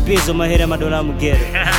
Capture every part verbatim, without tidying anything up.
bizo mahera madola mugero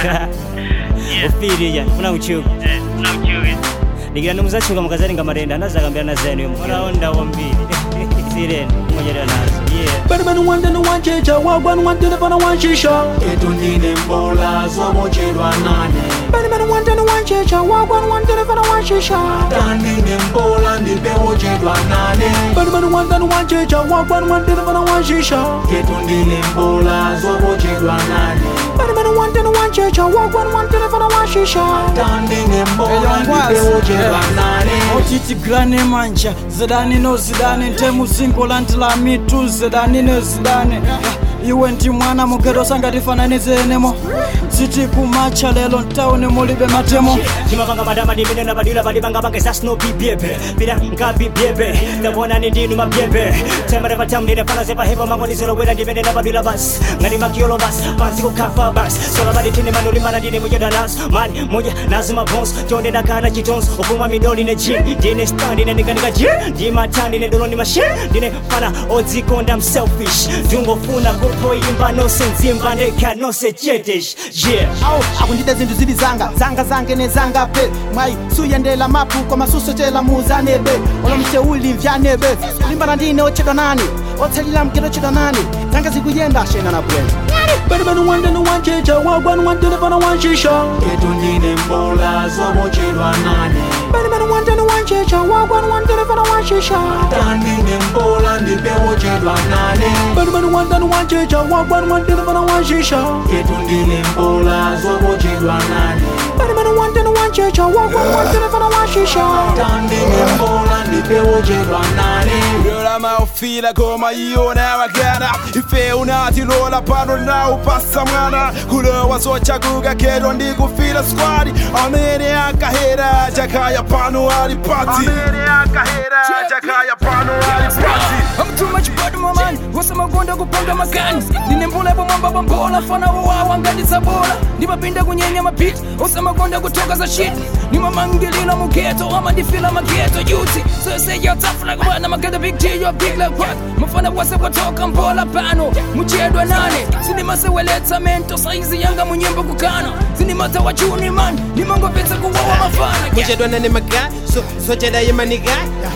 ofiri ya una uchuku una uchuku nigira numuzachuka mukazaringa marenda nazagambira na zenu mugero onda wombiri sirene mujera nazo yeah bani bani wanda no wanchecha wagwan wanda bana wanchisha etundine mbola zomocherwa nane bani bani wanda no wanchecha wagwan wanda bana wanchisha tandine mbola ndipewocherwa nane bani bani wanda no wanchecha wagwan wanda bana wanchisha etundine mbola zomocherwa nane bani bani wanda no wanchecha wagwan wanda bana wanchisha tandine mbola ndipewocherwa nane otiti grane manja zidani no zidani ntemu zingo lantila mitu zidani no zidani iwe ndi mwana mugero sangatifananize enemo ziti kumacha lelo ntaone mulibe matemo chimavanga madama ndimene nabadila badibanga bange sasno bibyebe bila ngabi byebe ndabona ni ndinu mabyebe temere vatam ndine fana zepa hebo mango nizero wena ndimene nabadila bas ngani makiolo bas pansi kukafa bas sola baditini manuli mana ndine mujeda nas mani moja nazima bones tonde nakana chitons ofuma midoli ne jin ndine stand ndine ndikanika jin ndima tani ndine dolo ni machine ndine fana odzikonda I'm selfish dungo funa kupo imba no senzimba ndeka no se chetish yeah au akundide zintu zili zanga zanga zange ne zanga pe mai suyendela mapu kwa masuso chela muzane be olomche uli mvyane be limba ndine ochedwa nani othelila mkero chedwa nani zanga zikuyenda shena na brand bani bani wanda no wanchecha wagwan wanda bana wanchisha etundine mbola zomocherwa nane bani bani wanda no wanchecha wagwan wanda bana wanchisha tandine mbola ndipewocherwa nane bani bani wanda no wanchecha wagwan wanda bana wanchisha etundine mbola zomocherwa nane bani bani wanda no wanchecha wagwan wanda bana wanchisha tandine mbola ndipewocherwa nane yola maofila koma iona wakana ife unati lola pano na upasa mwana kulowa socha kuga kero ndi kufila squad amene akahera jakaya pano ali party amene akahera jakaya pano ali party I'm too much bad man wasa magonda kupanga magani ndine mbula bomba bombola fana wawa ngadi sabola ndibapinda kunyenya mapit wasa magonda kutoka za shit ni mamangilina mugeto ama ndifila mageto youth so say you're tough like one I'm get a big deal you're big like what mafana wasa kutoka mbola pano muchedwa nane sini maseweleta mento saizi yanga munyembo kukana sini mata wa juni man ni mango pesa kuwawa mafana muchedwa nane maga so so cheda yemaniga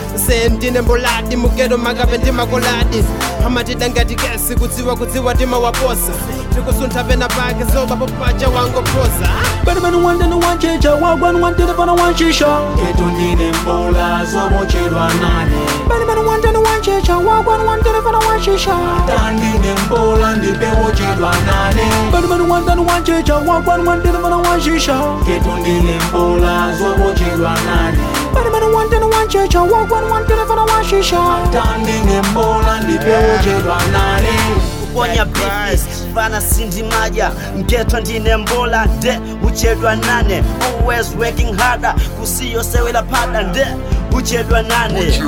se ndine mboladi mugedo magabe ndi makoladi amati dangati kesi kudziwa kudziwa tima waposa tikusuntha pena pake zoba popacha wango prosa bani bani wanda no wanchecha wagwan wanda bana wanchisha etundine mbola zomocherwa nane bani bani wanda no wanchecha wagwan wanda bana wanchisha tandine mbola ndipewocherwa nane bani bani wanda no wanchecha wagwan wanda bana wanchisha etundine mbola zomocherwa nane bani bani wanda no wanchecha wagwan wanda bana wanchisha tandine mbola ndipewocherwa nane kuponya beef fana sindi maja mgeto ndine mbola nde uchedwa nane always working harder kusiyo sewela pada nde uchedwa nane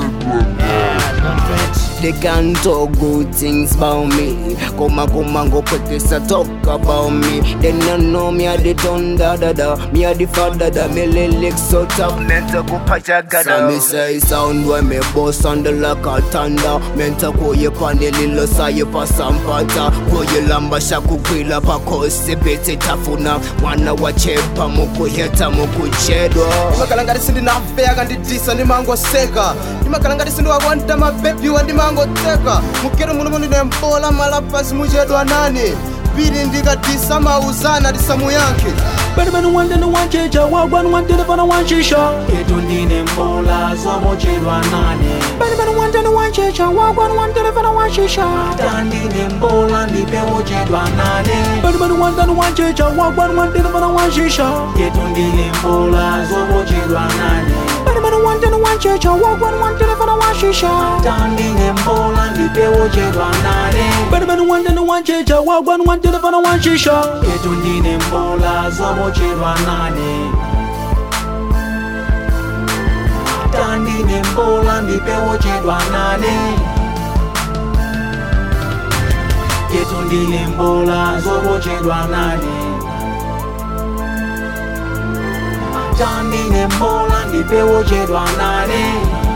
They can't talk good things about me. Koma koma go practice talk about me. They don't know me a the thunder da da. Me a the father da. Me lyrics so tough, mental go pacha gada. So me say sound when me boss on the like a thunder. Mental go ye pan the lilo sa ye pa sampata. Go ye lamba shaku kwila pa kosi bete tafuna. Wana wachepa muku heta muku chedo. makalangari sindi na fea kandi disa ni mango seka ni makalangari sindi wawanta mabebi wandi mango teka mukero muno muno ne mbola malapasi mujedwa nani bili ndika disa mauzana disamu yanke bani bani wanda no wanchecha wagwan wanda bana wanchisha etundine mbola zomocherwa nane bani bani wanda no wanchecha wagwan wanda bana wanchisha tandine mbola ndipewocherwa nane bani bani wanda no wanchecha wagwan wanda bana wanchisha etundine mbola zomocherwa nane bani bani wanda no wanchecha wagwan wanda bana wanchisha tandine mbola ndipewocherwa nane bani bani wanda no wanchecha wagwan wanda bana wanchisha etundine mbola zomocherwa nane tandine mbola ndipewocherwa nane etundine mbola zomocherwa nane tandine mbola ndipewocherwa nane